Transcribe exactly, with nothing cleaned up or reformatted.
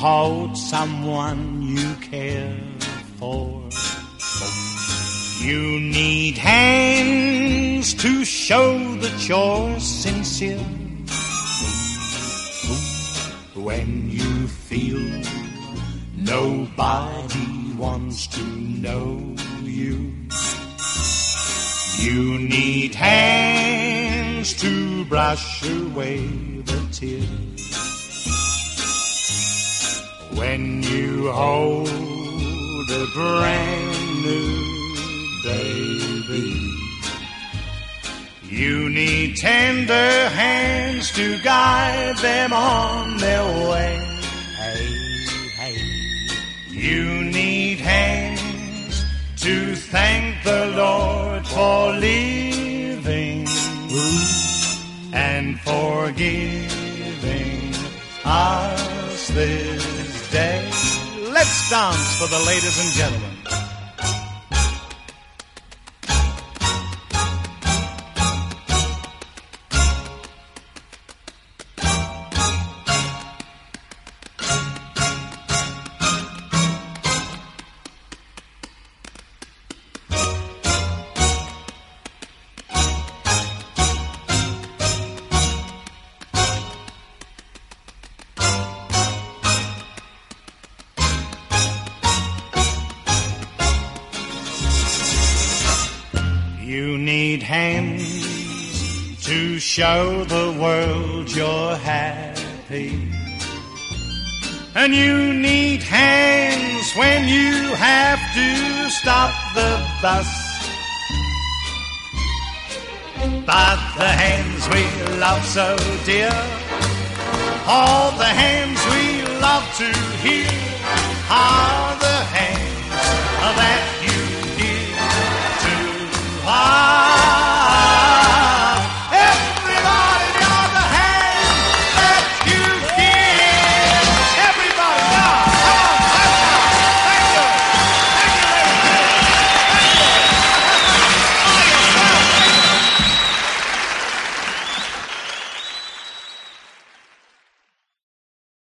hold someone you care for. You need hands to show that you're sincere. When you feel nobody wants to know you, you need hands to brush away the tears. When you hold a brand new baby, you need tender hands to guide them on their way. Hey, hey. You need hands to thank the Lord for living and for giving us this day. Let's dance for the ladies and gentlemen. You need hands to show the world you're happy. And you need hands when you have to stop the bus. But the hands we love so dear, all the hands we love to hear, are the hands that you give to us.